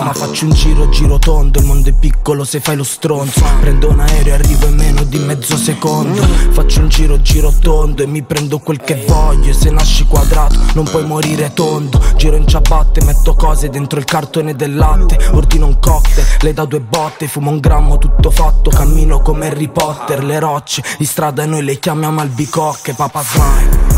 Ma faccio un giro tondo, il mondo è piccolo se fai lo stronzo. Prendo un aereo e arrivo in meno di mezzo secondo. Faccio un giro tondo e mi prendo quel che voglio. E se nasci quadrato non puoi morire tondo. Giro in ciabatte, metto cose dentro il cartone del latte. Ordino un cocktail, le da 2 botte. Fumo un grammo, tutto fatto, cammino come Harry Potter. Le rocce di strada noi le chiamiamo albicocche. Papa Smile.